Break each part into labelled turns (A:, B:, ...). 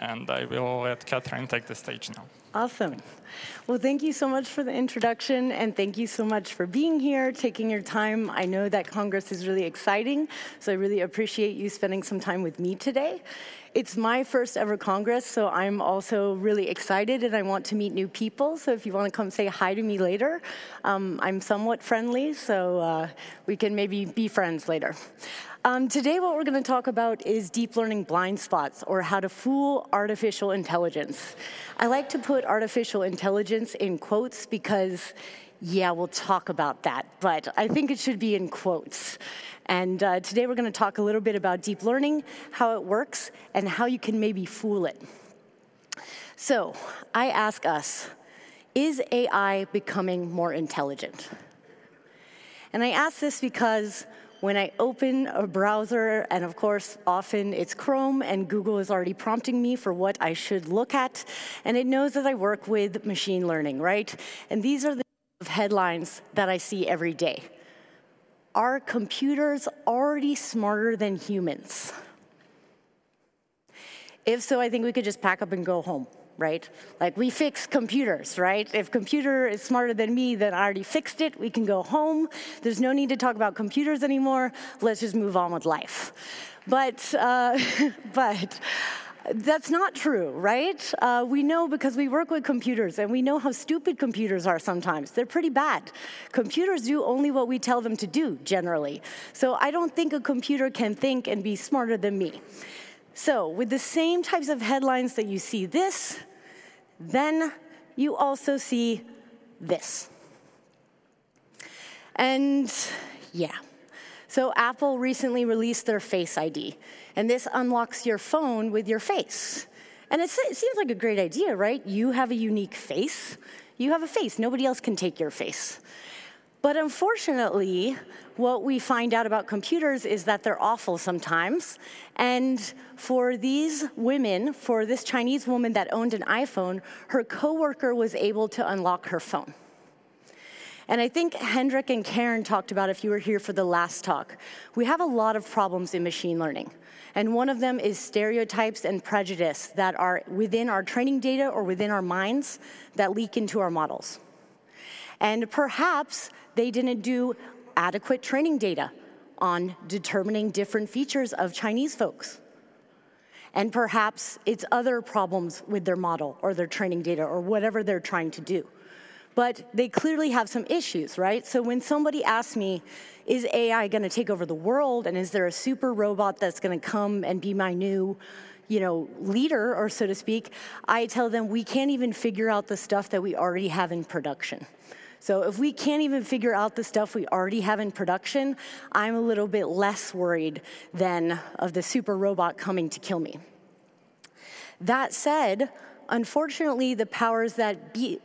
A: and I will let Catherine take the stage now.
B: Awesome. Well, thank you so much for the introduction, and thank you so much for being here, taking your time. I know that Congress is really exciting, so I really appreciate you spending some time with me today. It's my first ever Congress, so I'm also really excited, and I want to meet new people. So if you want to come say hi to me later, I'm somewhat friendly, so we can maybe be friends later. Today, what we're going to talk about is deep learning blind spots, or how to fool artificial intelligence. I like to put artificial intelligence in quotes because, yeah, we'll talk about that, but I think it should be in quotes. And today, we're going to talk a little bit about deep learning, how it works, and how you can maybe fool it. So I ask us, is AI becoming more intelligent? And I ask this because when I open a browser, and of course, often it's Chrome, and Google is already prompting me for what I should look at, and it knows that I work with machine learning, right? And these are the headlines that I see every day. Are computers already smarter than humans? If so, I think we could just pack up and go home, right? Like, we fix computers, right? If computer is smarter than me, then I already fixed it. We can go home. There's no need to talk about computers anymore. Let's just move on with life. But that's not true, right? We know because we work with computers, and we know how stupid computers are sometimes. They're pretty bad. Computers do only what we tell them to do, generally. So I don't think a computer can think and be smarter than me. So with the same types of headlines that you see this, then you also see this. And yeah. So Apple recently released their Face ID, and this unlocks your phone with your face. And it seems like a great idea, right? You have a unique face. You have a face. Nobody else can take your face. But unfortunately, what we find out about computers is that they're awful sometimes. And for these women, for this Chinese woman that owned an iPhone, her coworker was able to unlock her phone. And I think Hendrik and Karen talked about, if you were here for the last talk, we have a lot of problems in machine learning. And one of them is stereotypes and prejudice that are within our training data or within our minds that leak into our models. And perhaps they didn't do adequate training data on determining different features of Chinese folks. And perhaps it's other problems with their model or their training data or whatever they're trying to do. But they clearly have some issues, right? So when somebody asks me, is AI going to take over the world, and is there a super robot that's going to come and be my new, leader, or so to speak, I tell them we can't even figure out the stuff that we already have in production. So if we can't even figure out the stuff we already have in production, I'm a little bit less worried than of the super robot coming to kill me. That said, unfortunately, the powers that be,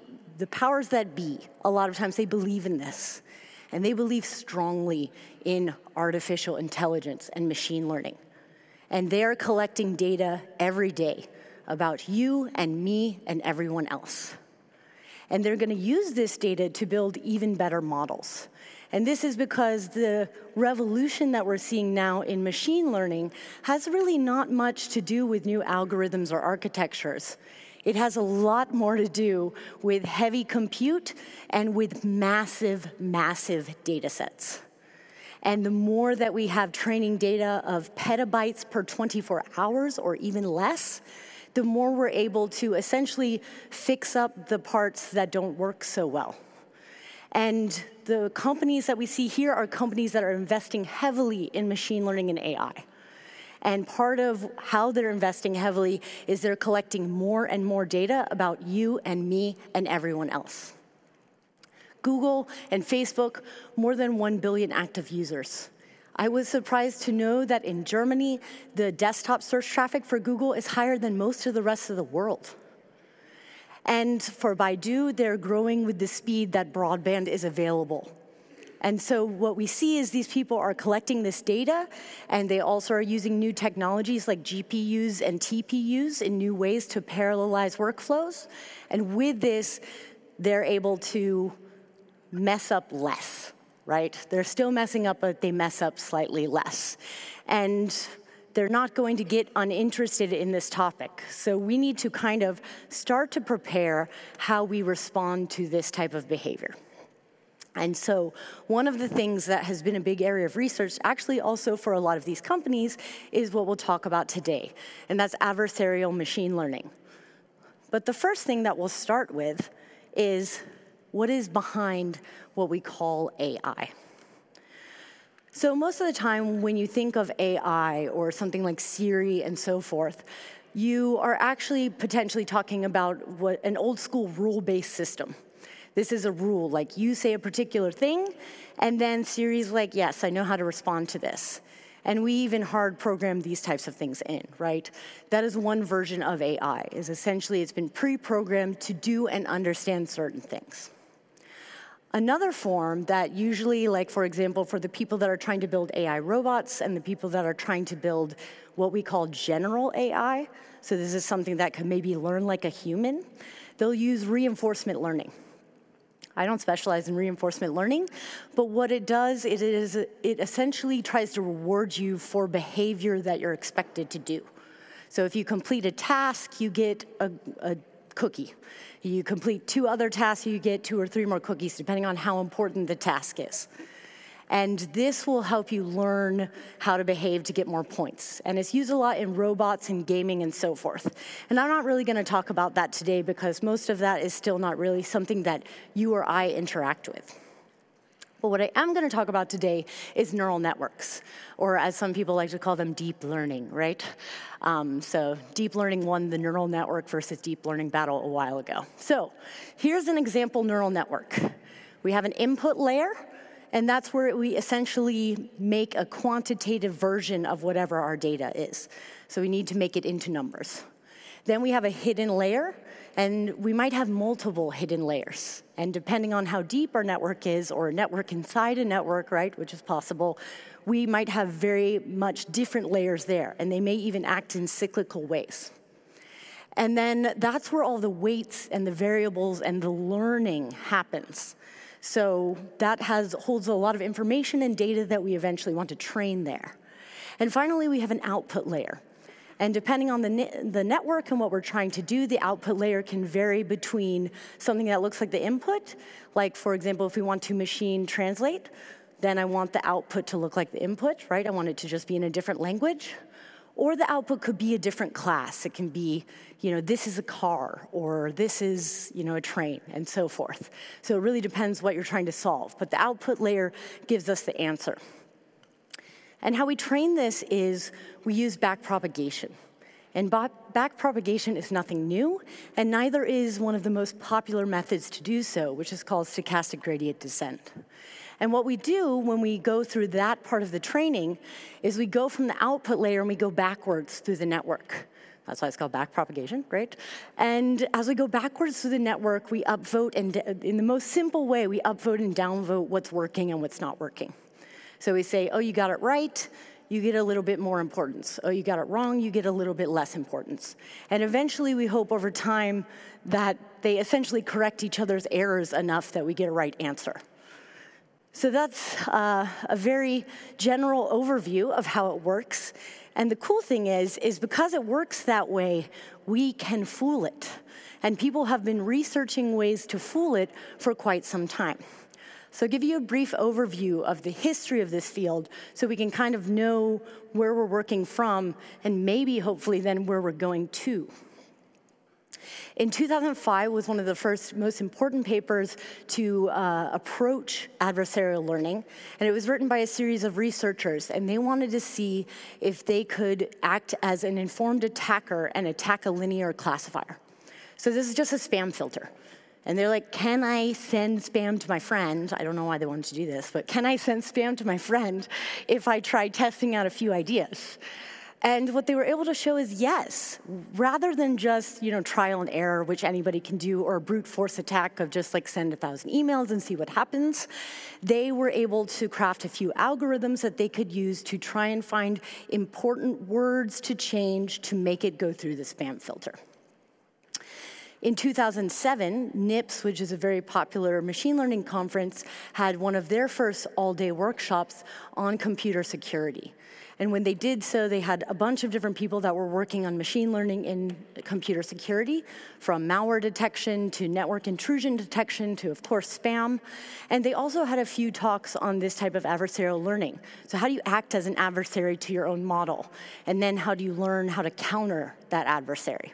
B: a lot of times they believe in this, and they believe strongly in artificial intelligence and machine learning. And they're collecting data every day about you and me and everyone else. And they're going to use this data to build even better models. And this is because the revolution that we're seeing now in machine learning has really not much to do with new algorithms or architectures. It has a lot more to do with heavy compute and with massive, massive data sets. And the more that we have training data of petabytes per 24 hours or even less, the more we're able to essentially fix up the parts that don't work so well. And the companies that we see here are companies that are investing heavily in machine learning and AI. And part of how they're investing heavily is they're collecting more and more data about you and me and everyone else. Google and Facebook, more than 1 billion active users. I was surprised to know that in Germany, the desktop search traffic for Google is higher than most of the rest of the world. And for Baidu, they're growing with the speed that broadband is available. And so what we see is these people are collecting this data, and they also are using new technologies like GPUs and TPUs in new ways to parallelize workflows. And with this, they're able to mess up less, right? They're still messing up, but they mess up slightly less. And they're not going to get uninterested in this topic. So we need to kind of start to prepare how we respond to this type of behavior. And so one of the things that has been a big area of research, actually also for a lot of these companies, is what we'll talk about today, and that's adversarial machine learning. But the first thing that we'll start with is what is behind what we call AI. So most of the time when you think of AI or something like Siri and so forth, you are actually potentially talking about what an old school rule-based system. This is a rule, like you say a particular thing, and then Siri's like, yes, I know how to respond to this. And we even hard program these types of things in, right? That is one version of AI, is essentially it's been pre-programmed to do and understand certain things. Another form that usually, like for example, for the people that are trying to build AI robots and the people that are trying to build what we call general AI, so this is something that can maybe learn like a human, they'll use reinforcement learning. I don't specialize in reinforcement learning, but what it does is it essentially tries to reward you for behavior that you're expected to do. So if you complete a task, you get a cookie. You complete 2 other tasks, you get 2 or 3 more cookies, depending on how important the task is. And this will help you learn how to behave to get more points. And it's used a lot in robots and gaming and so forth. And I'm not really going to talk about that today because most of that is still not really something that you or I interact with. But what I am going to talk about today is neural networks, or as some people like to call them, deep learning, right? So deep learning won the neural network versus deep learning battle a while ago. So here's an example neural network. We have an input layer, and that's where we essentially make a quantitative version of whatever our data is. So we need to make it into numbers. Then we have a hidden layer, and we might have multiple hidden layers. And depending on how deep our network is, or a network inside a network, right, which is possible, we might have very much different layers there, and they may even act in cyclical ways. And then that's where all the weights and the variables and the learning happens. So that holds a lot of information and data that we eventually want to train there. And finally, we have an output layer. And depending on the network and what we're trying to do, the output layer can vary between something that looks like the input, like for example, if we want to machine translate, then I want the output to look like the input, right? I want it to just be in a different language. Or the output could be a different class. It can be, this is a car, or this is, a train, and so forth. So it really depends what you're trying to solve. But the output layer gives us the answer. And how we train this is we use backpropagation. And backpropagation is nothing new, and neither is one of the most popular methods to do so, which is called stochastic gradient descent. And what we do when we go through that part of the training is we go from the output layer and we go backwards through the network. That's why it's called backpropagation, right? And as we go backwards through the network, we upvote, and in the most simple way, we upvote and downvote what's working and what's not working. So we say, oh, you got it right, you get a little bit more importance. Oh, you got it wrong, you get a little bit less importance. And eventually, we hope over time that they essentially correct each other's errors enough that we get a right answer. So that's a very general overview of how it works. And the cool thing is because it works that way, we can fool it. And people have been researching ways to fool it for quite some time. So I'll give you a brief overview of the history of this field so we can kind of know where we're working from and maybe, hopefully, then where we're going to. In 2005 was one of the first most important papers to approach adversarial learning, and it was written by a series of researchers, and they wanted to see if they could act as an informed attacker and attack a linear classifier. So this is just a spam filter. And they're like, can I send spam to my friend? I don't know why they wanted to do this, but can I send spam to my friend if I try testing out a few ideas? And what they were able to show is yes, rather than just trial and error, which anybody can do, or a brute force attack of just like send 1,000 emails and see what happens, they were able to craft a few algorithms that they could use to try and find important words to change to make it go through the spam filter. In 2007, NIPS, which is a very popular machine learning conference, had one of their first all-day workshops on computer security. And when they did so, they had a bunch of different people that were working on machine learning in computer security, from malware detection to network intrusion detection to, of course, spam. And they also had a few talks on this type of adversarial learning. So how do you act as an adversary to your own model? And then how do you learn how to counter that adversary?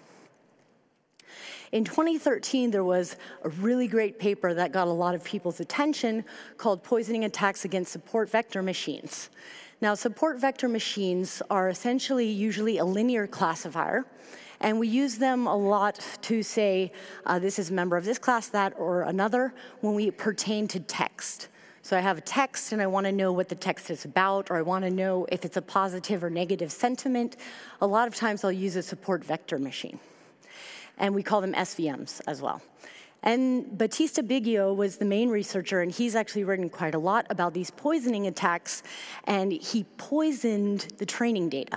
B: In 2013, there was a really great paper that got a lot of people's attention called Poisoning Attacks Against Support Vector Machines. Now, support vector machines are essentially usually a linear classifier, and we use them a lot to say, this is a member of this class, that, or another, when we pertain to text. So I have a text, and I want to know what the text is about, or I want to know if it's a positive or negative sentiment. A lot of times I'll use a support vector machine. And we call them SVMs as well. And Batista Biggio was the main researcher, and he's actually written quite a lot about these poisoning attacks, and he poisoned the training data.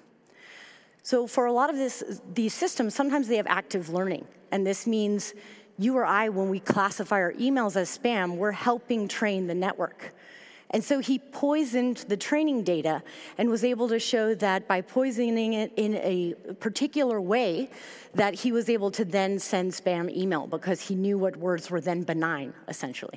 B: So for a lot of these systems, sometimes they have active learning, and this means you or I, when we classify our emails as spam, we're helping train the network. And so he poisoned the training data and was able to show that by poisoning it in a particular way, that he was able to then send spam email because he knew what words were then benign, essentially.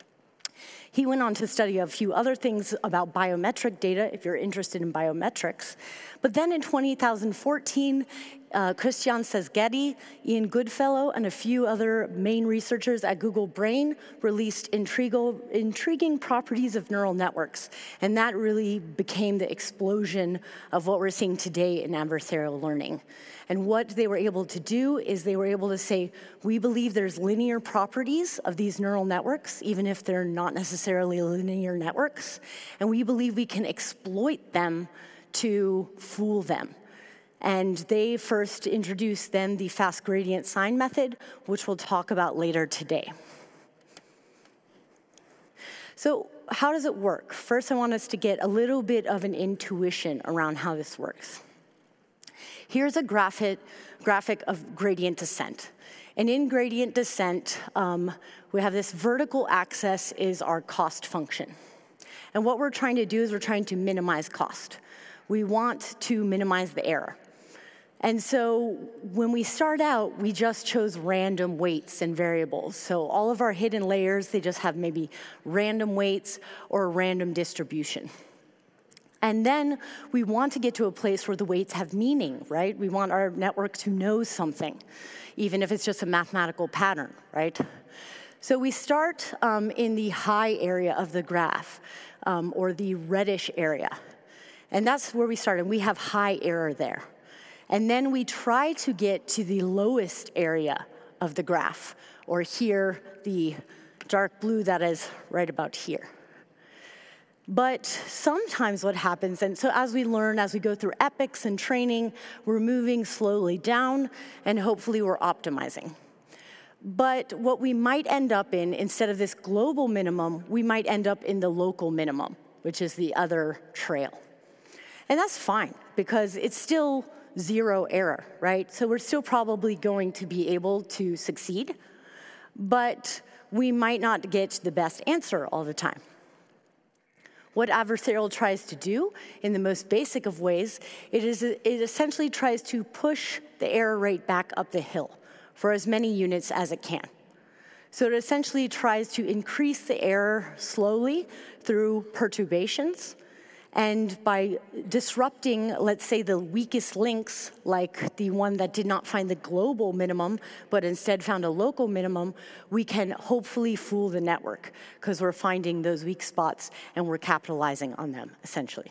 B: He went on to study a few other things about biometric data, if you're interested in biometrics. But then in 2014, Christian Szegedy, Ian Goodfellow, and a few other main researchers at Google Brain released intriguing properties of neural networks. And that really became the explosion of what we're seeing today in adversarial learning. And what they were able to do is they were able to say, we believe there's linear properties of these neural networks, even if they're not necessarily linear networks. And we believe we can exploit them to fool them. And they first introduced then the fast gradient sign method, which we'll talk about later today. So how does it work? First, I want us to get a little bit of an intuition around how this works. Here's a graphic of gradient descent. And in gradient descent, we have this vertical axis is our cost function. And what we're trying to do is we're trying to minimize cost. We want to minimize the error. And so when we start out, we just chose random weights and variables. So all of our hidden layers, they just have maybe random weights or a random distribution. And then we want to get to a place where the weights have meaning, right? We want our network to know something, even if it's just a mathematical pattern, right? So we start in the high area of the graph, or the reddish area. And that's where we start, and we have high error there. And then we try to get to the lowest area of the graph, or here, the dark blue that is right about here. But sometimes what happens, and so as we learn, as we go through epics and training, we're moving slowly down, and hopefully we're optimizing. But what we might end up in, instead of this global minimum, we might end up in the local minimum, which is the other trail. And that's fine, because it's still zero error, right? So we're still probably going to be able to succeed, but we might not get the best answer all the time. What adversarial tries to do, in the most basic of ways, it essentially tries to push the error rate back up the hill for as many units as it can. So it essentially tries to increase the error slowly through perturbations, and by disrupting, let's say, the weakest links, like the one that did not find the global minimum, but instead found a local minimum, we can hopefully fool the network, because we're finding those weak spots and we're capitalizing on them, essentially.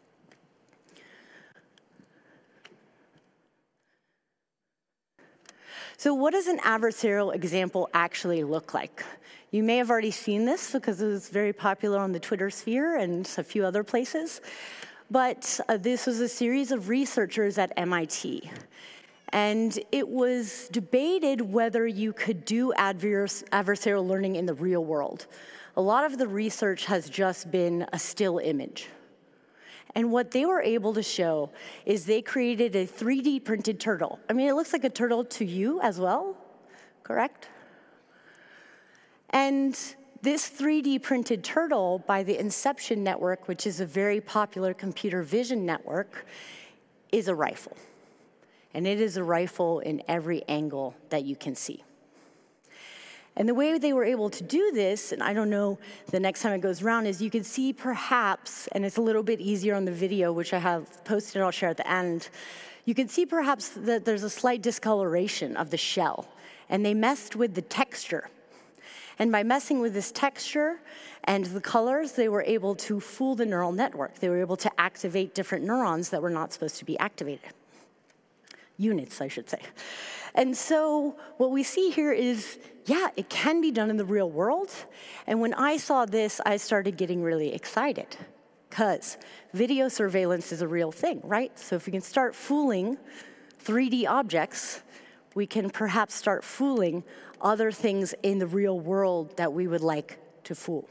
B: So what does an adversarial example actually look like? You may have already seen this because it was very popular on the Twitter sphere and a few other places. But this was a series of researchers at MIT. And it was debated whether you could do adversarial learning in the real world. A lot of the research has just been a still image. And what they were able to show is they created a 3D printed turtle. I mean, it looks like a turtle to you as well, correct? And This 3D printed turtle by the Inception Network, which is a very popular computer vision network, is a rifle. And it is a rifle in every angle that you can see. And the way they were able to do this, and I don't know the next time it goes around, is you can see perhaps, and it's a little bit easier on the video, which I have posted, I'll share at the end, you can see perhaps that there's a slight discoloration of the shell. And they messed with the texture. And by messing with this texture and the colors, they were able to fool the neural network. They were able to activate different neurons that were not supposed to be activated. Units, I should say. And so what we see here is, yeah, it can be done in the real world. And when I saw this, I started getting really excited, because video surveillance is a real thing, right? So if we can start fooling 3D objects, we can perhaps start fooling other things in the real world that we would like to fool.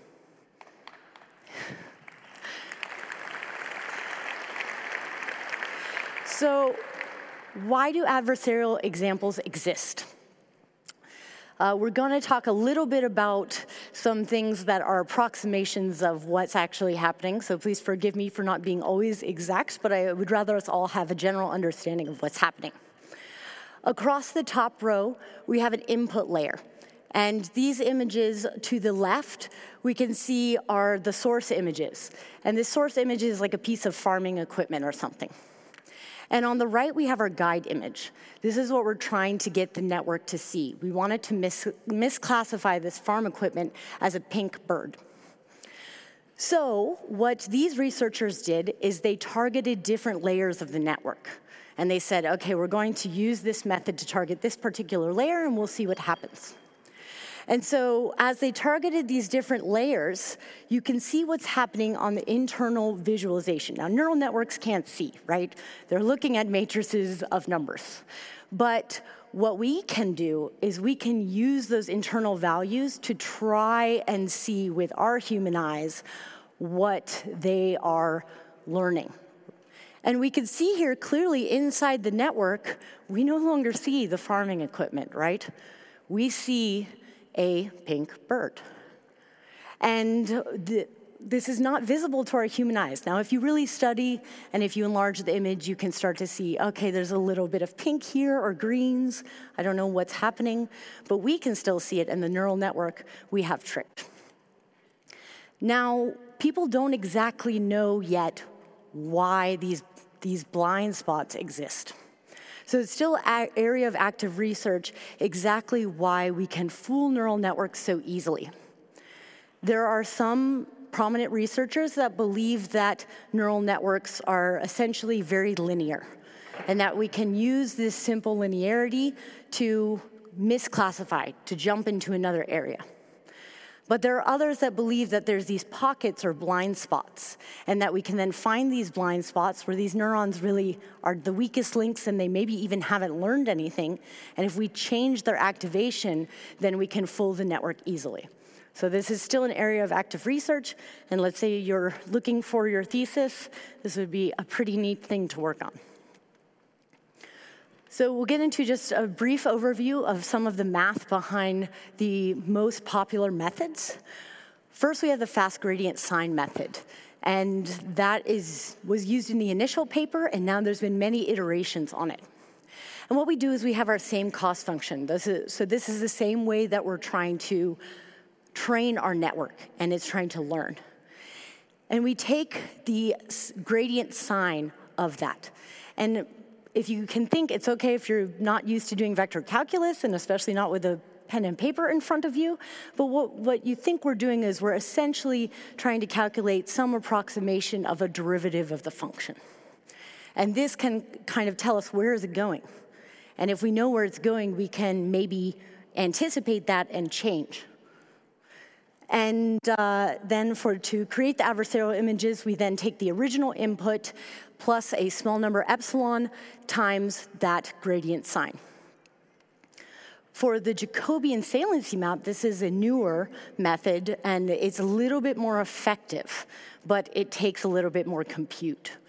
B: So why do adversarial examples exist? We're going to talk a little bit about some things that are approximations of what's actually happening, so please forgive me for not being always exact, but I would rather us all have a general understanding of what's happening. Across the top row, we have an input layer. And these images to the left, we can see are the source images. And this source image is like a piece of farming equipment or something. And on the right, we have our guide image. This is what we're trying to get the network to see. We wanted to misclassify this farm equipment as a pink bird. So what these researchers did is they targeted different layers of the network. And they said, okay, we're going to use this method to target this particular layer, and we'll see what happens. And so as they targeted these different layers, you can see what's happening on the internal visualization. Now, neural networks can't see, right? They're looking at matrices of numbers. But what we can do is we can use those internal values to try and see with our human eyes what they are learning. And we can see here clearly inside the network, we no longer see the farming equipment, right? We see a pink bird. And this is not visible to our human eyes. Now, if you really study and if you enlarge the image, you can start to see, okay, there's a little bit of pink here or greens. I don't know what's happening, but we can still see it, and the neural network we have tricked. Now, people don't exactly know yet why these blind spots exist. So it's still an area of active research exactly why we can fool neural networks so easily. There are some prominent researchers that believe that neural networks are essentially very linear, and that we can use this simple linearity to misclassify, to jump into another area. But there are others that believe that there's these pockets or blind spots, and that we can then find these blind spots where these neurons really are the weakest links and they maybe even haven't learned anything. And if we change their activation, then we can fool the network easily. So this is still an area of active research, and let's say you're looking for your thesis, this would be a pretty neat thing to work on. So we'll get into just a brief overview of some of the math behind the most popular methods. First, we have the fast gradient sine method, and that was used in the initial paper, and now there's been many iterations on it. And what we do is we have our same cost function. So this is the same way that we're trying to train our network, and it's trying to learn. And we take the gradient sine of that. And if you can think, it's okay if you're not used to doing vector calculus, and especially not with a pen and paper in front of you, but what you think we're doing is we're essentially trying to calculate some approximation of a derivative of the function. And this can kind of tell us where is it going. And if we know where it's going, we can maybe anticipate that and change. And then to create the adversarial images, we then take the original input plus a small number epsilon times that gradient sine. For the Jacobian saliency map, this is a newer method, and it's a little bit more effective, but it takes a little bit more compute.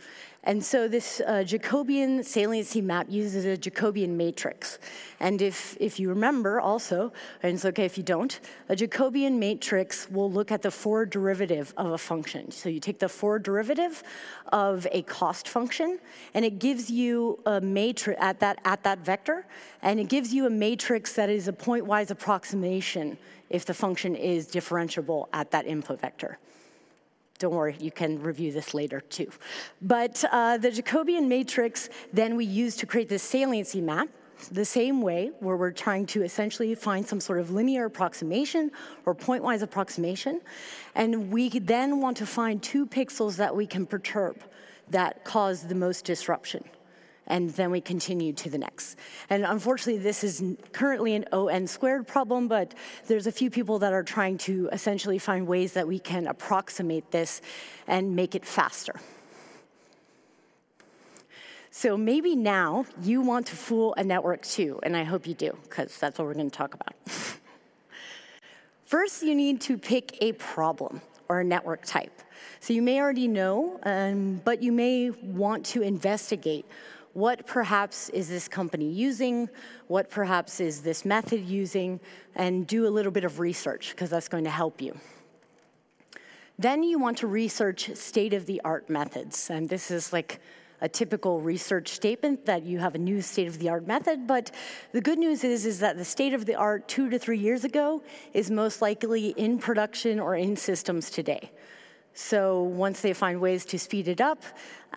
B: And so this Jacobian saliency map uses a Jacobian matrix. And if you remember also, and it's okay if you don't, a Jacobian matrix will look at the forward derivative of a function. So you take the forward derivative of a cost function, and it gives you a matrix at that vector, and it gives you a matrix that is a pointwise approximation if the function is differentiable at that input vector. Don't worry, you can review this later too. But the Jacobian matrix then we use to create this saliency map, the same way where we're trying to essentially find some sort of linear approximation or pointwise approximation. And we then want to find 2 pixels that we can perturb that cause the most disruption. And then we continue to the next. And unfortunately, this is currently an ON squared problem, but there's a few people that are trying to essentially find ways that we can approximate this and make it faster. So maybe now you want to fool a network too, and I hope you do, because that's what we're going to talk about. First, you need to pick a problem or a network type. So you may already know, but you may want to investigate what perhaps is this company using, what perhaps is this method using, and do a little bit of research, because that's going to help you. Then you want to research state-of-the-art methods, and this is like a typical research statement that you have a new state-of-the-art method, but the good news is that the state-of-the-art 2 to 3 years ago is most likely in production or in systems today. So once they find ways to speed it up,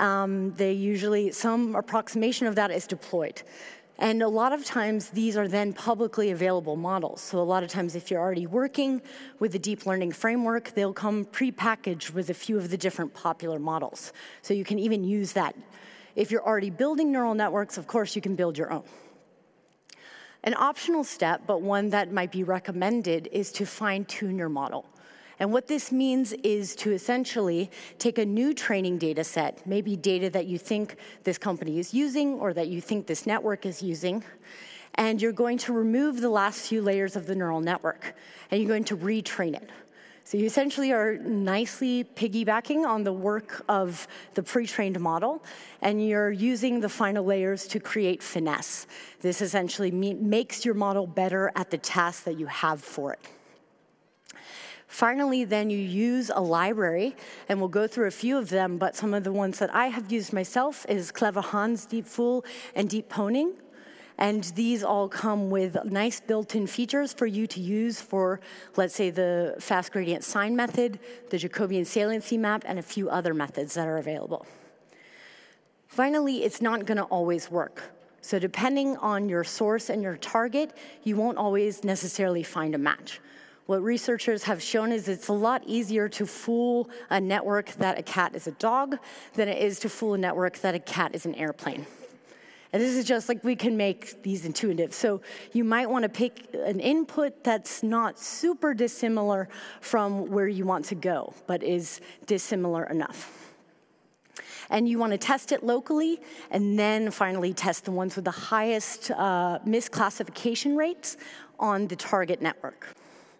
B: some approximation of that is deployed. And a lot of times, these are then publicly available models. So a lot of times, if you're already working with a deep learning framework, they'll come prepackaged with a few of the different popular models. So you can even use that. If you're already building neural networks, of course, you can build your own. An optional step, but one that might be recommended, is to fine-tune your model. And what this means is to essentially take a new training data set, maybe data that you think this company is using or that you think this network is using, and you're going to remove the last few layers of the neural network, and you're going to retrain it. So you essentially are nicely piggybacking on the work of the pre-trained model, and you're using the final layers to create finesse. This essentially makes your model better at the task that you have for it. Finally, then you use a library, and we'll go through a few of them, but some of the ones that I have used myself is Clever Hans, DeepFool, and DeepPoning. And these all come with nice built-in features for you to use for, let's say, the fast gradient sign method, the Jacobian saliency map, and a few other methods that are available. Finally, it's not going to always work. So depending on your source and your target, you won't always necessarily find a match. What researchers have shown is it's a lot easier to fool a network that a cat is a dog than it is to fool a network that a cat is an airplane. And this is just like we can make these intuitive. So you might want to pick an input that's not super dissimilar from where you want to go, but is dissimilar enough. And you want to test it locally, and then finally test the ones with the highest misclassification rates on the target network.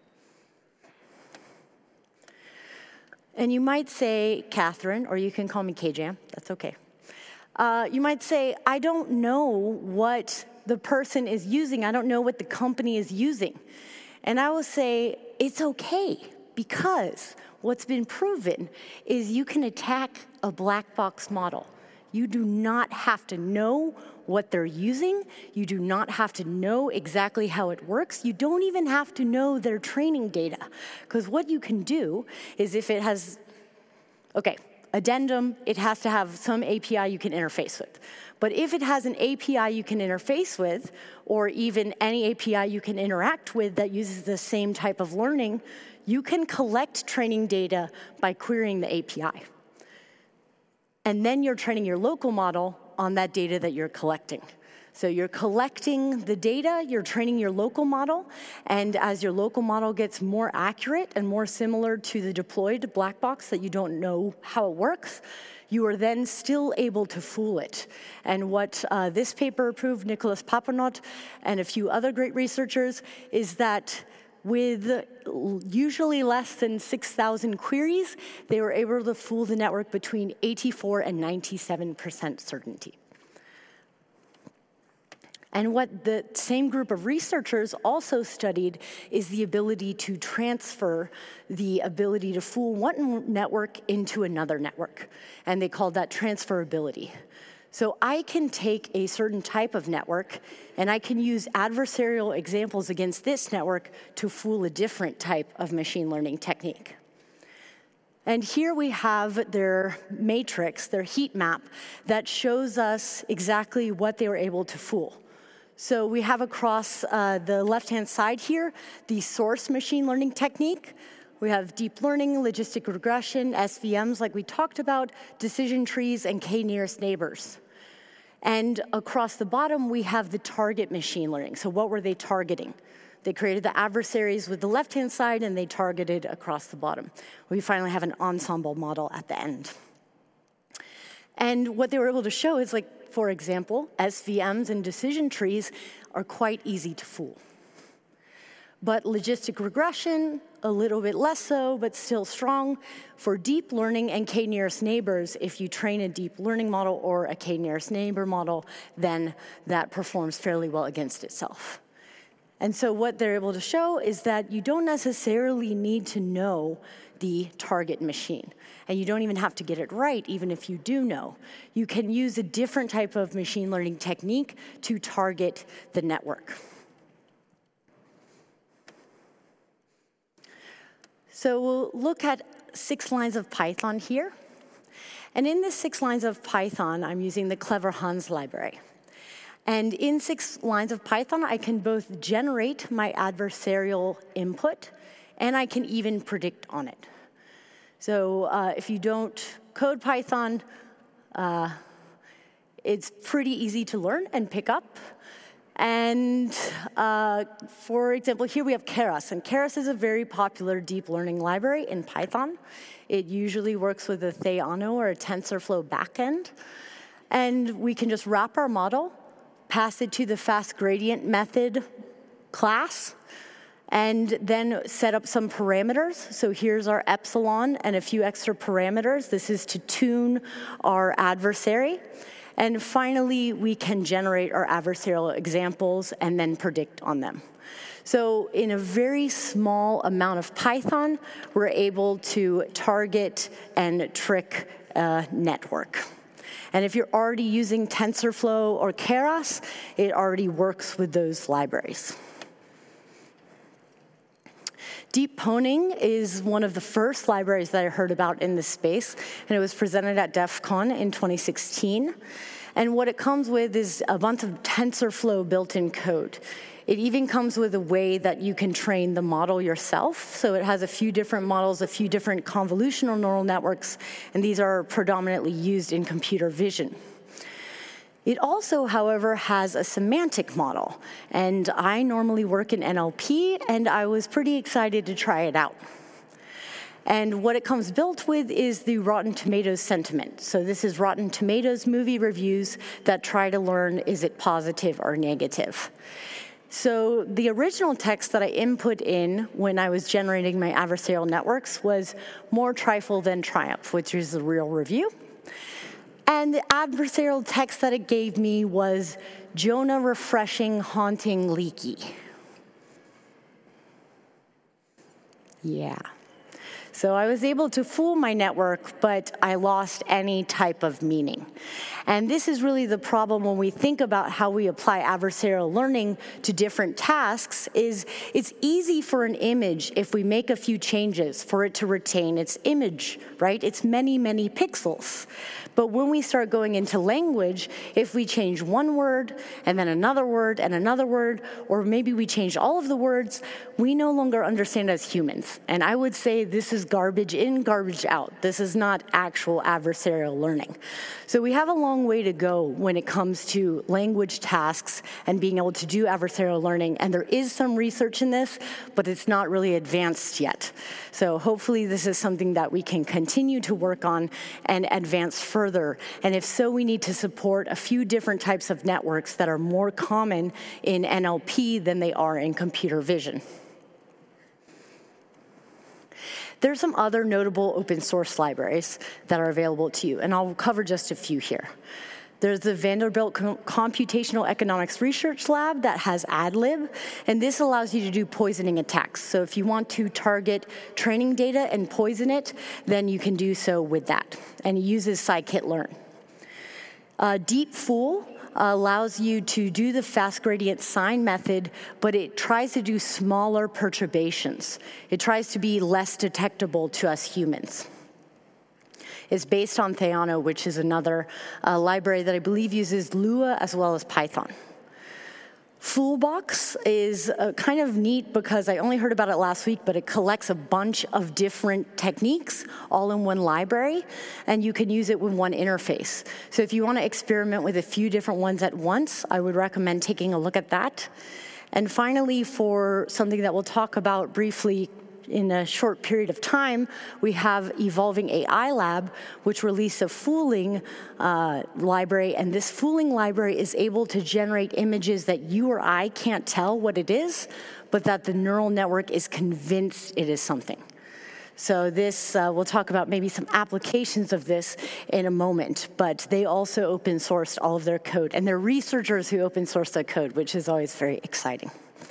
B: And you might say, Catherine, or you can call me KJam, that's okay. You might say, I don't know what the person is using. I don't know what the company is using. And I will say, it's okay, because what's been proven is you can attack a black box model. You do not have to know what they're using. You do not have to know exactly how it works. You don't even have to know their training data. Because what you can do is if it has, addendum, it has to have some API you can interface with. But if it has an API you can interface with, or even any API you can interact with that uses the same type of learning, you can collect training data by querying the API. And then you're training your local model on that data that you're collecting. So you're collecting the data, you're training your local model, and as your local model gets more accurate and more similar to the deployed black box that you don't know how it works, you are then still able to fool it. And what this paper proved, Nicholas Papanot and a few other great researchers, is that With usually less than 6,000 queries, they were able to fool the network between 84 and 97% certainty. And what the same group of researchers also studied is the ability to transfer the ability to fool one network into another network. And they called that transferability. So I can take a certain type of network, and I can use adversarial examples against this network to fool a different type of machine learning technique. And here we have their matrix, their heat map, that shows us exactly what they were able to fool. So we have across the left-hand side here the source machine learning technique. We have deep learning, logistic regression, SVMs like we talked about, decision trees, and k-nearest neighbors. And across the bottom, we have the target machine learning. So what were they targeting? They created the adversaries with the left-hand side, and they targeted across the bottom. We finally have an ensemble model at the end. And what they were able to show is, like, for example, SVMs and decision trees are quite easy to fool. But logistic regression, a little bit less so, but still strong. For deep learning and k-nearest neighbors, if you train a deep learning model or a k-nearest neighbor model, then that performs fairly well against itself. And so what they're able to show is that you don't necessarily need to know the target machine. And you don't even have to get it right, even if you do know. You can use a different type of machine learning technique to target the network. So we'll look at 6 lines of Python here. And in this 6 lines of Python, I'm using the Clever Hans library. And in 6 lines of Python, I can both generate my adversarial input, and I can even predict on it. So if you don't code Python, it's pretty easy to learn and pick up. And for example, here we have Keras. And Keras is a very popular deep learning library in Python. It usually works with a Theano or a TensorFlow backend. And we can just wrap our model, pass it to the fast gradient method class, and then set up some parameters. So here's our epsilon and a few extra parameters. This is to tune our adversary. And finally, we can generate our adversarial examples and then predict on them. So in a very small amount of Python, we're able to target and trick a network. And if you're already using TensorFlow or Keras, it already works with those libraries. Deep Pwning is one of the first libraries that I heard about in this space, and it was presented at DEF CON in 2016. And what it comes with is a bunch of TensorFlow built-in code. It even comes with a way that you can train the model yourself. So it has a few different models, a few different convolutional neural networks, and these are predominantly used in computer vision. It also, however, has a semantic model. And I normally work in NLP, and I was pretty excited to try it out. And what it comes built with is the Rotten Tomatoes sentiment. So this is Rotten Tomatoes movie reviews that try to learn, is it positive or negative? So the original text that I input in when I was generating my adversarial networks was more trifle than triumph, which is the real review. And the adversarial text that it gave me was Jonah refreshing, haunting, leaky. Yeah. So I was able to fool my network, but I lost any type of meaning. And this is really the problem when we think about how we apply adversarial learning to different tasks, is it's easy for an image, if we make a few changes, for it to retain its image, right? It's many, many pixels. But when we start going into language, if we change one word, and then another word, and another word, or maybe we change all of the words, we no longer understand as humans. And I would say this is garbage in, garbage out. This is not actual adversarial learning. So we have a long way to go when it comes to language tasks and being able to do adversarial learning. And there is some research in this, but it's not really advanced yet. So hopefully this is something that we can continue to work on and advance further. And if so, we need to support a few different types of networks that are more common in NLP than they are in computer vision. There's some other notable open source libraries that are available to you, and I'll cover just a few here. There's the Vanderbilt Computational Economics Research Lab that has AdLib, and this allows you to do poisoning attacks. So if you want to target training data and poison it, then you can do so with that. And it uses scikit-learn. DeepFool allows you to do the fast gradient sign method, but it tries to do smaller perturbations. It tries to be less detectable to us humans. It's based on Theano, which is another library that I believe uses Lua as well as Python. Foolbox is kind of neat because I only heard about it last week, but it collects a bunch of different techniques all in one library, and you can use it with one interface. So if you want to experiment with a few different ones at once, I would recommend taking a look at that. And finally, for something that we'll talk about briefly in a short period of time, we have Evolving AI Lab, which released a fooling library, and this fooling library is able to generate images that you or I can't tell what it is, but that the neural network is convinced it is something. So this, we'll talk about maybe some applications of this in a moment, but they also open sourced all of their code, and they're researchers who open source their code, which is always very exciting.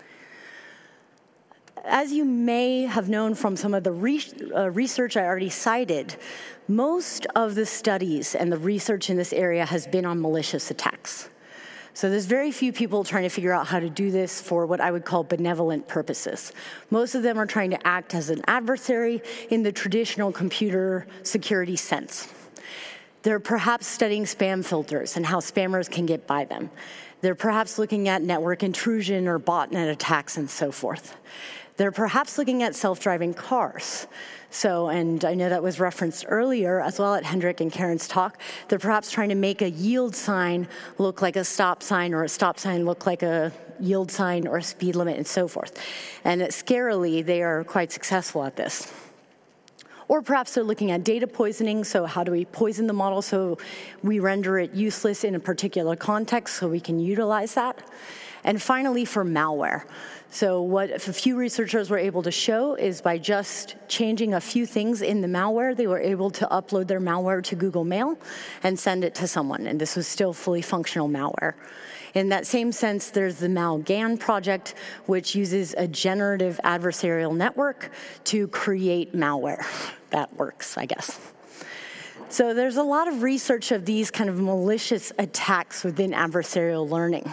B: As you may have known from some of the research I already cited, most of the studies and the research in this area has been on malicious attacks. So there's very few people trying to figure out how to do this for what I would call benevolent purposes. Most of them are trying to act as an adversary in the traditional computer security sense. They're perhaps studying spam filters and how spammers can get by them. They're perhaps looking at network intrusion or botnet attacks and so forth. They're perhaps looking at self-driving cars. So, and I know that was referenced earlier as well at Hendrik and Karen's talk, they're perhaps trying to make a yield sign look like a stop sign, or a stop sign look like a yield sign, or a speed limit and so forth. And scarily, they are quite successful at this. Or perhaps they're looking at data poisoning, so how do we poison the model so we render it useless in a particular context so we can utilize that. And finally, for malware. So what a few researchers were able to show is by just changing a few things in the malware, they were able to upload their malware to Google Mail and send it to someone, and this was still fully functional malware. In that same sense, there's the MalGAN project, which uses a generative adversarial network to create malware. That works, I guess. So there's a lot of research of these kind of malicious attacks within adversarial learning.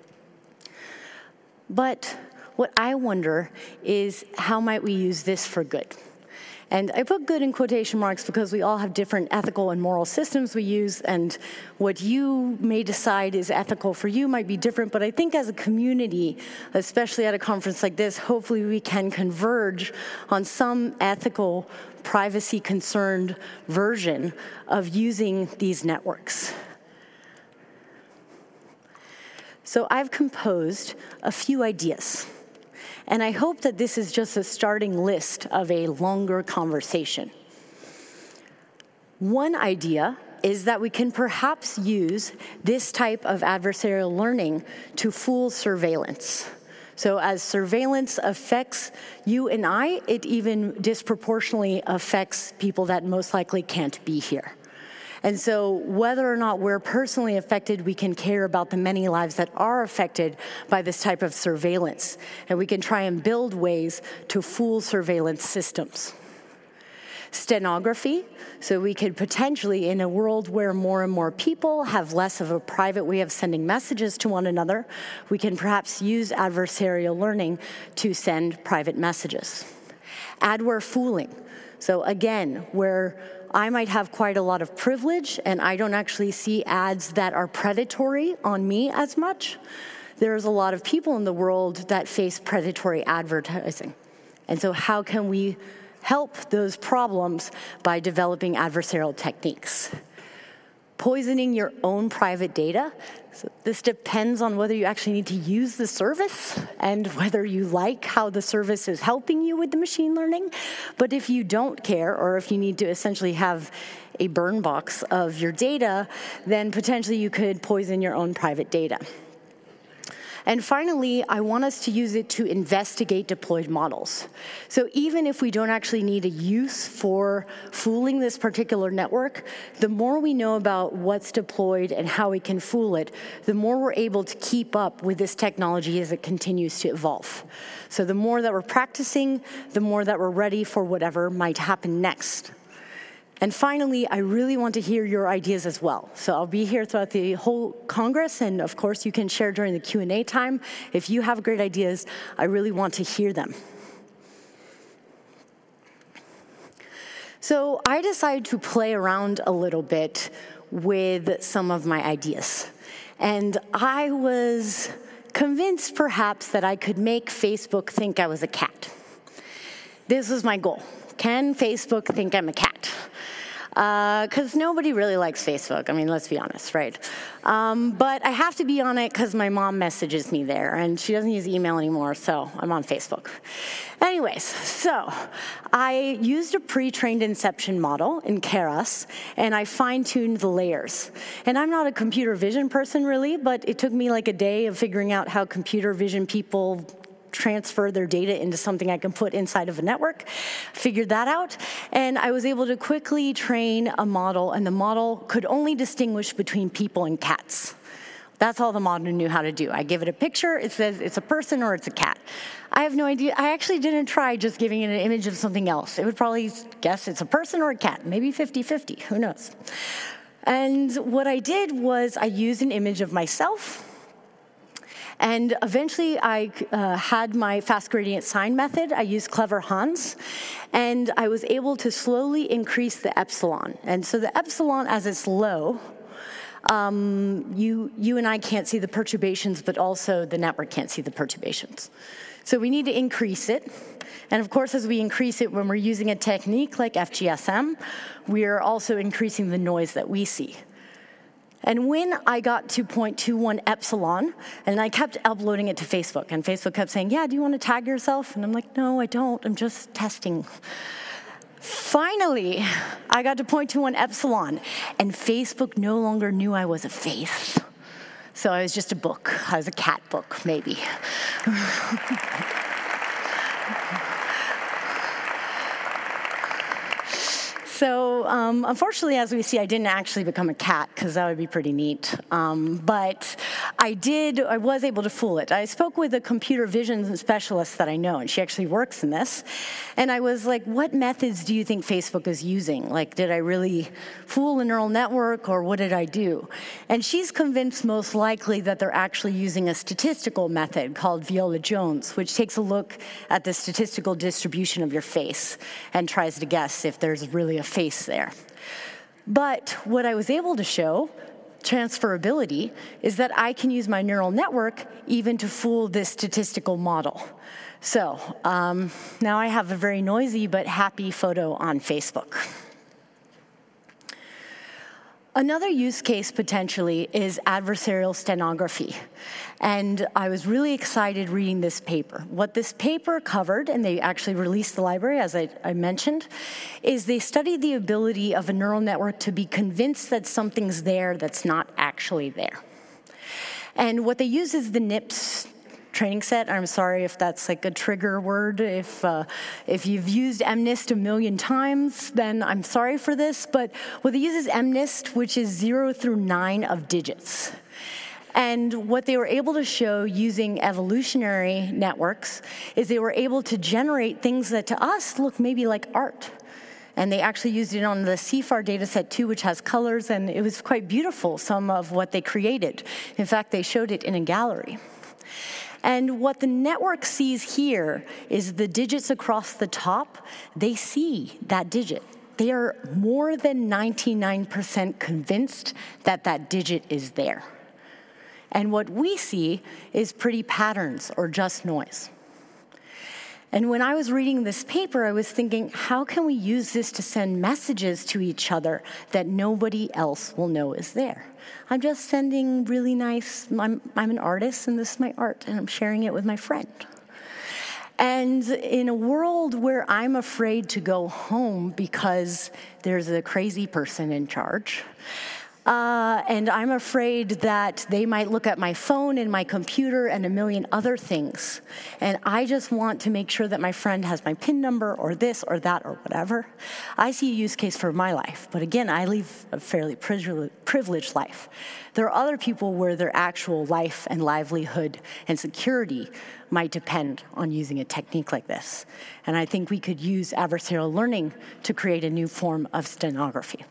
B: But what I wonder is, how might we use this for good? And I put good in quotation marks because we all have different ethical and moral systems we use, and what you may decide is ethical for you might be different, but I think as a community, especially at a conference like this, hopefully we can converge on some ethical, privacy-concerned version of using these networks. So I've composed a few ideas, and I hope that this is just a starting list of a longer conversation. One idea is that we can perhaps use this type of adversarial learning to fool surveillance. So as surveillance affects you and I, it even disproportionately affects people that most likely can't be here. And so whether or not we're personally affected, we can care about the many lives that are affected by this type of surveillance. And we can try and build ways to fool surveillance systems. Stenography, so we could potentially, in a world where more and more people have less of a private way of sending messages to one another, we can perhaps use adversarial learning to send private messages. Adware fooling, so again, where I might have quite a lot of privilege and I don't actually see ads that are predatory on me as much. There's a lot of people in the world that face predatory advertising. And so how can we help those problems by developing adversarial techniques? Poisoning your own private data. So this depends on whether you actually need to use the service and whether you like how the service is helping you with the machine learning. But if you don't care, or if you need to essentially have a burn box of your data, then potentially you could poison your own private data. And finally, I want us to use it to investigate deployed models. So even if we don't actually need a use for fooling this particular network, the more we know about what's deployed and how we can fool it, the more we're able to keep up with this technology as it continues to evolve. So the more that we're practicing, the more that we're ready for whatever might happen next. And finally, I really want to hear your ideas as well. So I'll be here throughout the whole Congress, and of course you can share during the Q&A time. If you have great ideas, I really want to hear them. So I decided to play around a little bit with some of my ideas. And I was convinced perhaps that I could make Facebook think I was a cat. This was my goal. Can Facebook think I'm a cat? Because nobody really likes Facebook. I mean, let's be honest, right? But I have to be on it because my mom messages me there, and she doesn't use email anymore, so I'm on Facebook. Anyways, so I used a pre-trained inception model in Keras, and I fine-tuned the layers. And I'm not a computer vision person, really, but it took me like a day of figuring out how computer vision people transfer their data into something I can put inside of a network, figured that out, and I was able to quickly train a model, and the model could only distinguish between people and cats. That's all the model knew how to do. I give it a picture, it says it's a person or it's a cat. I have no idea. I actually didn't try just giving it an image of something else. It would probably guess it's a person or a cat, maybe 50-50, who knows. And what I did was I used an image of myself. And eventually, I had my fast gradient sign method. I used Clever Hans. And I was able to slowly increase the epsilon. And so the epsilon, as it's low, you and I can't see the perturbations, but also the network can't see the perturbations. So we need to increase it. And of course, as we increase it, when we're using a technique like FGSM, we are also increasing the noise that we see. And when I got to 0.21 epsilon, and I kept uploading it to Facebook, and Facebook kept saying, yeah, do you want to tag yourself? And I'm like, no, I don't. I'm just testing. Finally, I got to 0.21 epsilon, and Facebook no longer knew I was a face. So I was just a book. I was a cat book, maybe. So unfortunately, as we see, I didn't actually become a cat, because that would be pretty neat. But I was able to fool it. I spoke with a computer vision specialist that I know, and she actually works in this. And I was like, what methods do you think Facebook is using? Like, did I really fool a neural network, or what did I do? And she's convinced most likely that they're actually using a statistical method called Viola-Jones, which takes a look at the statistical distribution of your face and tries to guess if there's really a face there. But what I was able to show, transferability, is that I can use my neural network even to fool this statistical model. So now I have a very noisy but happy photo on Facebook. Another use case potentially is adversarial stenography. And I was really excited reading this paper. What this paper covered, and they actually released the library, as I mentioned, is they studied the ability of a neural network to be convinced that something's there that's not actually there. And what they use is the NIPS training set. I'm sorry if that's like a trigger word. If you've used MNIST a million times, then I'm sorry for this. But what they use is MNIST, which is 0 through 9 of digits. And what they were able to show using evolutionary networks is they were able to generate things that to us look maybe like art. And they actually used it on the CIFAR dataset too, which has colors, and it was quite beautiful, some of what they created. In fact, they showed it in a gallery. And what the network sees here is the digits across the top. They see that digit. They are more than 99% convinced that that digit is there. And what we see is pretty patterns or just noise. And when I was reading this paper, I was thinking, how can we use this to send messages to each other that nobody else will know is there? I'm just sending really nice, I'm an artist, and this is my art, and I'm sharing it with my friend. And in a world where I'm afraid to go home because there's a crazy person in charge, And I'm afraid that they might look at my phone and my computer and a million other things. And I just want to make sure that my friend has my PIN number or this or that or whatever. I see a use case for my life. But again, I live a fairly privileged life. There are other people where their actual life and livelihood and security might depend on using a technique like this. And I think we could use adversarial learning to create a new form of stenography.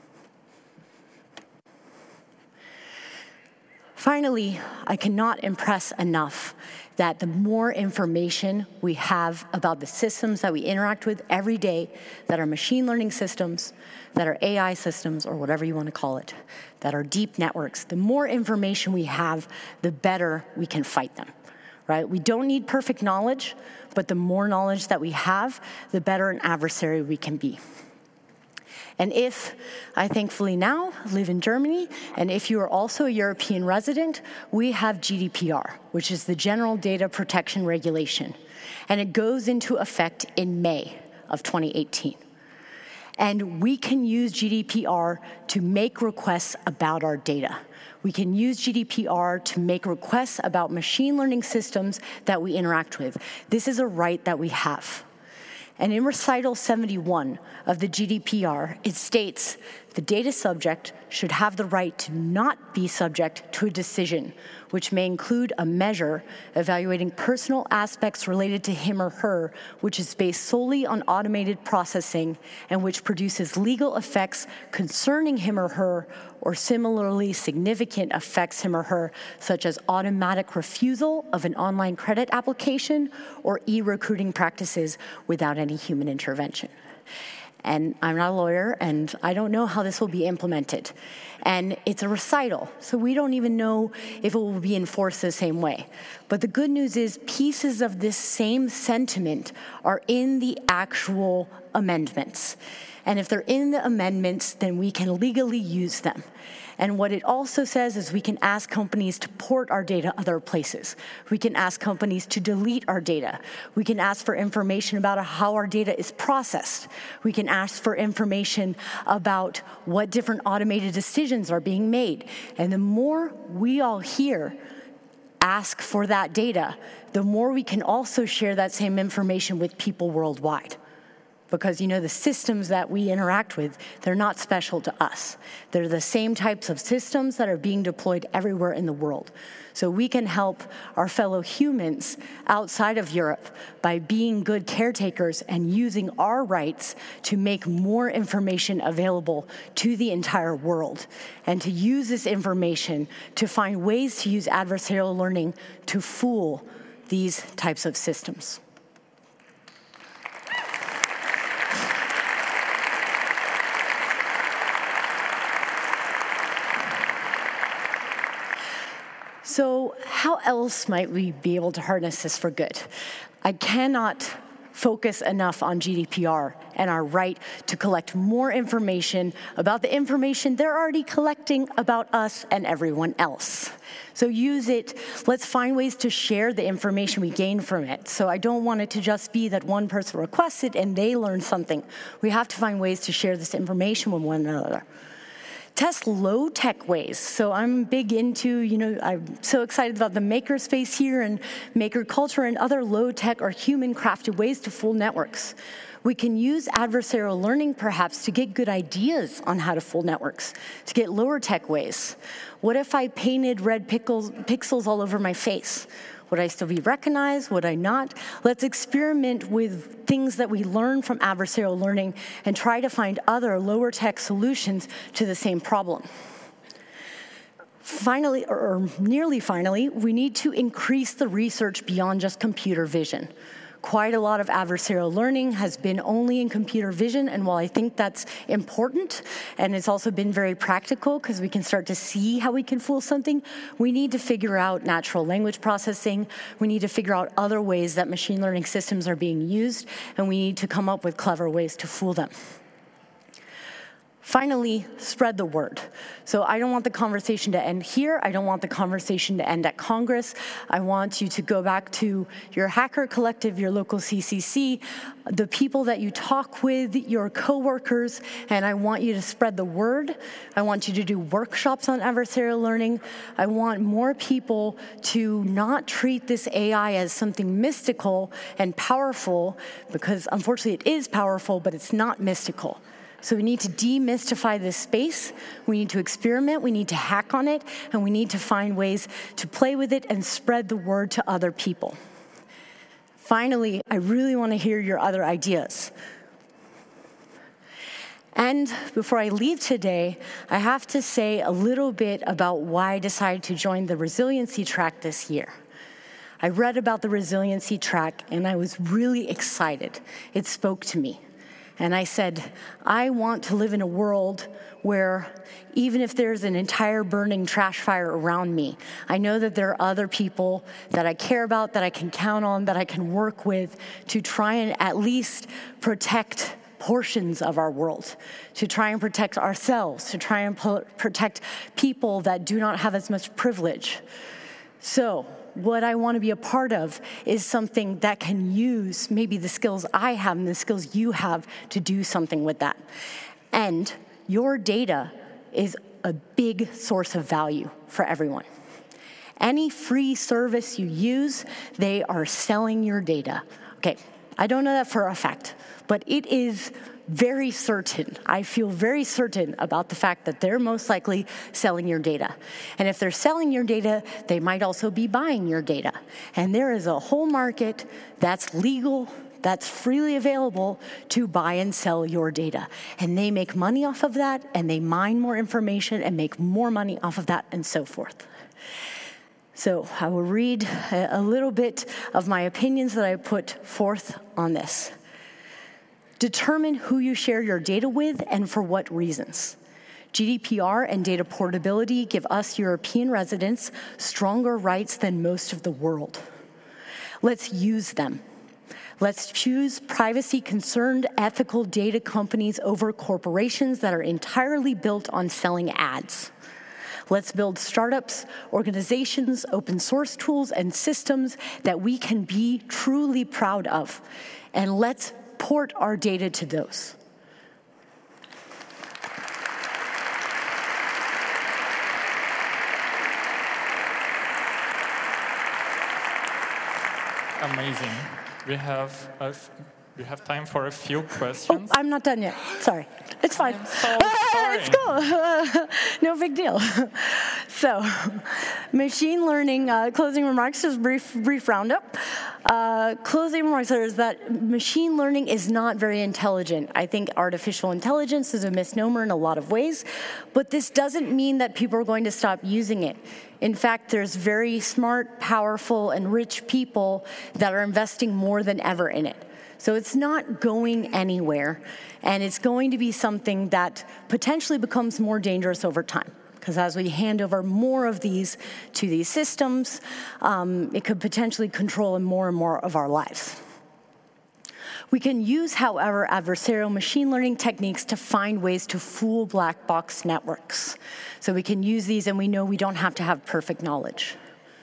B: Finally, I cannot impress enough that the more information we have about the systems that we interact with every day, that are machine learning systems, that are AI systems, or whatever you want to call it, that are deep networks, the more information we have, the better we can fight them, right? We don't need perfect knowledge, but the more knowledge that we have, the better an adversary we can be. And if I thankfully now live in Germany, and if you are also a European resident, we have GDPR, which is the General Data Protection Regulation. And it goes into effect in May of 2018. And we can use GDPR to make requests about our data. We can use GDPR to make requests about machine learning systems that we interact with. This is a right that we have. And in recital 71 of the GDPR, it states the data subject should have the right to not be subject to a decision, which may include a measure evaluating personal aspects related to him or her, which is based solely on automated processing and which produces legal effects concerning him or her or similarly significant affects him or her, such as automatic refusal of an online credit application or e-recruiting practices without any human intervention. And I'm not a lawyer, and I don't know how this will be implemented. And it's a recital, so we don't even know if it will be enforced the same way. But the good news is pieces of this same sentiment are in the actual amendments. And if they're in the amendments, then we can legally use them. And what it also says is we can ask companies to port our data other places. We can ask companies to delete our data. We can ask for information about how our data is processed. We can ask for information about what different automated decisions are being made. And the more we all here ask for that data, the more we can also share that same information with people worldwide. Because, you know, the systems that we interact with, they're not special to us. They're the same types of systems that are being deployed everywhere in the world. So we can help our fellow humans outside of Europe by being good caretakers and using our rights to make more information available to the entire world, and to use this information to find ways to use adversarial learning to fool these types of systems. So how else might we be able to harness this for good? I cannot focus enough on GDPR and our right to collect more information about the information they're already collecting about us and everyone else. So use it. Let's find ways to share the information we gain from it. So I don't want it to just be that one person requests it and they learn something. We have to find ways to share this information with one another. Test low-tech ways. So I'm big into, I'm so excited about the makerspace here and maker culture and other low-tech or human-crafted ways to fool networks. We can use adversarial learning, perhaps, to get good ideas on how to fool networks, to get lower-tech ways. What if I painted red pixels all over my face? Would I still be recognized? Would I not? Let's experiment with things that we learn from adversarial learning and try to find other lower tech solutions to the same problem. Finally, or nearly finally, we need to increase the research beyond just computer vision. Quite a lot of adversarial learning has been only in computer vision, and while I think that's important, and it's also been very practical because we can start to see how we can fool something, we need to figure out natural language processing, we need to figure out other ways that machine learning systems are being used, and we need to come up with clever ways to fool them. Finally, spread the word. So I don't want the conversation to end here. I don't want the conversation to end at Congress. I want you to go back to your hacker collective, your local CCC, the people that you talk with, your coworkers, and I want you to spread the word. I want you to do workshops on adversarial learning. I want more people to not treat this AI as something mystical and powerful, because unfortunately it is powerful, but it's not mystical. So we need to demystify this space, we need to experiment, we need to hack on it, and we need to find ways to play with it and spread the word to other people. Finally, I really want to hear your other ideas. And before I leave today, I have to say a little bit about why I decided to join the resiliency track this year. I read about the resiliency track, and I was really excited. It spoke to me. And I said, I want to live in a world where even if there's an entire burning trash fire around me, I know that there are other people that I care about, that I can count on, that I can work with to try and at least protect portions of our world, to try and protect ourselves, to try and protect people that do not have as much privilege. So what I want to be a part of is something that can use maybe the skills I have and the skills you have to do something with that. And your data is a big source of value for everyone. Any free service you use, they are selling your data. Okay, I don't know that for a fact, but it is very certain. I feel very certain about the fact that they're most likely selling your data. And if they're selling your data, they might also be buying your data. And there is a whole market that's legal, that's freely available to buy and sell your data. And they make money off of that, and they mine more information and make more money off of that, and so forth. So I will read a little bit of my opinions that I put forth on this. Determine who you share your data with and for what reasons. GDPR and data portability give us European residents stronger rights than most of the world. Let's use them. Let's choose privacy-concerned, ethical data companies over corporations that are entirely built on selling ads. Let's build startups, organizations, open source tools, and systems that we can be truly proud of. And let's port our data to those.
A: Amazing. We have time for a few questions.
B: Oh, I'm not done yet. Sorry. It's fine.
A: I'm so sorry.
B: It's cool. No big deal. So, machine learning, closing remarks, just brief roundup. Closing remarks is that machine learning is not very intelligent. I think artificial intelligence is a misnomer in a lot of ways, but this doesn't mean that people are going to stop using it. In fact, there's very smart, powerful, and rich people that are investing more than ever in it. So it's not going anywhere, and it's going to be something that potentially becomes more dangerous over time. Because as we hand over more of these to these systems, it could potentially control more and more of our lives. We can use, however, adversarial machine learning techniques to find ways to fool black box networks. So we can use these, and we know we don't have to have perfect knowledge.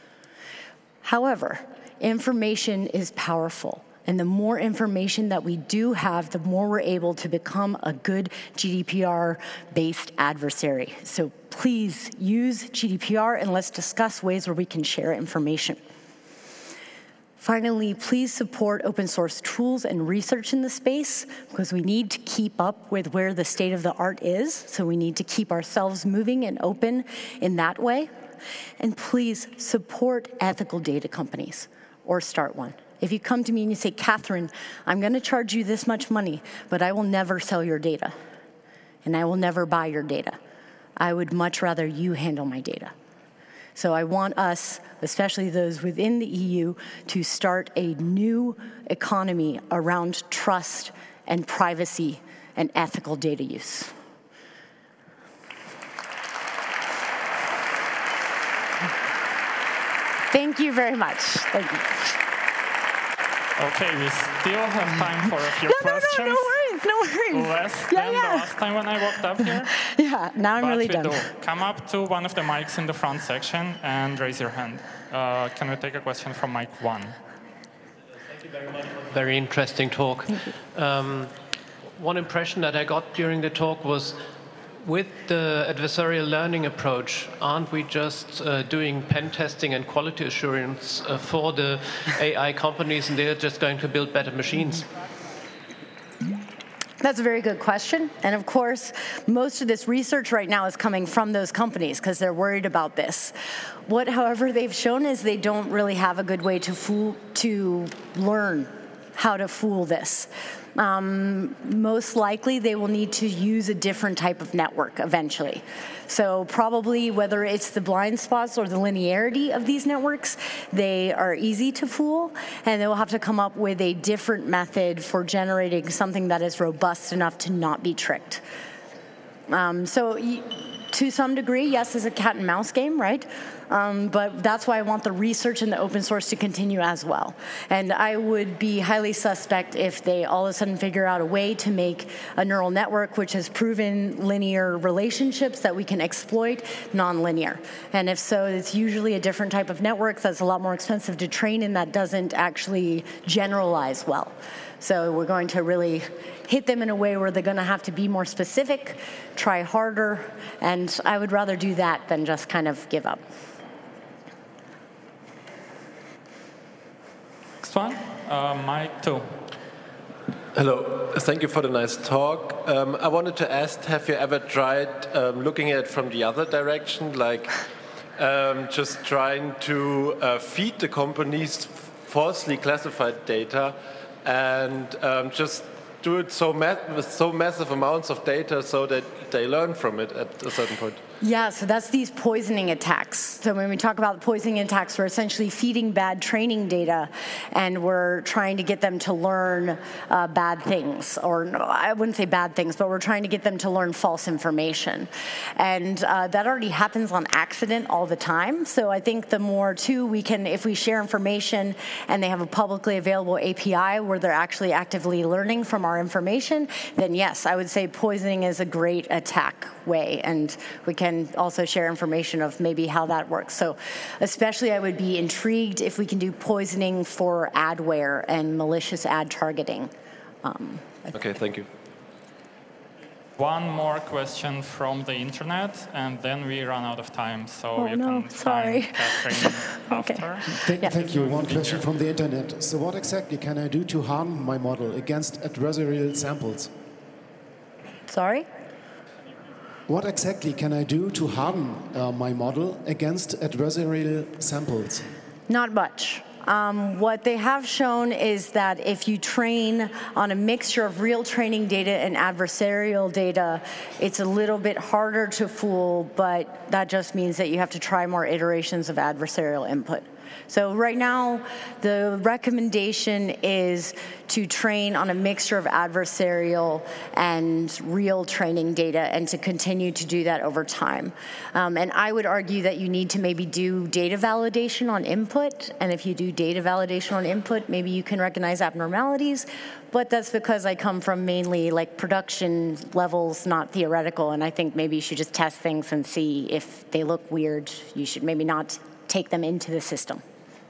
B: However, information is powerful. And the more information that we do have, the more we're able to become a good GDPR-based adversary. So please use GDPR, and let's discuss ways where we can share information. Finally, please support open source tools and research in the space, because we need to keep up with where the state of the art is. So we need to keep ourselves moving and open in that way. And please support ethical data companies, or start one. If you come to me and you say, Catherine, I'm going to charge you this much money, but I will never sell your data, and I will never buy your data. I would much rather you handle my data. So I want us, especially those within the EU, to start a new economy around trust and privacy and ethical data use. Thank you very much. Thank you.
A: Okay, we still have time for a few questions.
B: No worries. No worries.
A: Less than the last time when I walked up here.
B: Yeah, now I'm really done.
A: Come up to one of the mics in the front section and raise your hand. Can we take a question from mic 1?
C: Thank you very much. Very interesting talk. One impression that I got during the talk was, with the adversarial learning approach, aren't we just doing pen testing and quality assurance for the AI companies, and they're just going to build better machines?
B: That's a very good question. And of course, most of this research right now is coming from those companies because they're worried about this. What, however, they've shown is they don't really have a good way to learn how to fool this. Most likely, they will need to use a different type of network eventually. So probably whether it's the blind spots or the linearity of these networks, they are easy to fool, and they will have to come up with a different method for generating something that is robust enough to not be tricked. To some degree, yes, it's a cat and mouse game, right? But that's why I want the research and the open source to continue as well. And I would be highly suspect if they all of a sudden figure out a way to make a neural network which has proven linear relationships that we can exploit nonlinear. And if so, it's usually a different type of network that's a lot more expensive to train and that doesn't actually generalize well. So we're going to really hit them in a way where they're going to have to be more specific, try harder, and I would rather do that than just kind of give up.
A: Next one, mic 2.
D: Hello, thank you for the nice talk. I wanted to ask, have you ever tried looking at it from the other direction, like just trying to feed the companies falsely classified data and just do it with so massive amounts of data so that they learn from it at a certain point?
B: Yeah, so that's these poisoning attacks. So when we talk about poisoning attacks, we're essentially feeding bad training data, and we're trying to get them to learn bad things. Or no, I wouldn't say bad things, but we're trying to get them to learn false information. And that already happens on accident all the time. So I think the more, too, we can, if we share information and they have a publicly available API where they're actually actively learning from our information, then yes, I would say poisoning is a great attack way. And we can also share information of maybe how that works. So especially I would be intrigued if we can do poisoning for adware and malicious ad targeting.
D: Okay, thank you.
A: One more question from the internet, and then we run out of time, so you can find Catherine after.
E: Thank you. One question from the internet. So what exactly can I do to harm my model against adversarial samples?
B: Sorry?
E: What exactly can I do to harden my model against adversarial samples?
B: Not much. What they have shown is that if you train on a mixture of real training data and adversarial data, it's a little bit harder to fool, but that just means that you have to try more iterations of adversarial input. So right now, the recommendation is to train on a mixture of adversarial and real training data and to continue to do that over time. And I would argue that you need to maybe do data validation on input. And if you do data validation on input, maybe you can recognize abnormalities. But that's because I come from mainly like production levels, not theoretical. And I think maybe you should just test things and see if they look weird. You should maybe not take them into the system.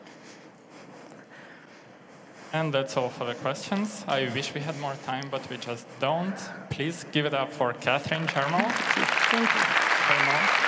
A: And that's all for the questions. I wish we had more time, but we just don't. Please give it up for Catherine Chermel.
B: Thank you.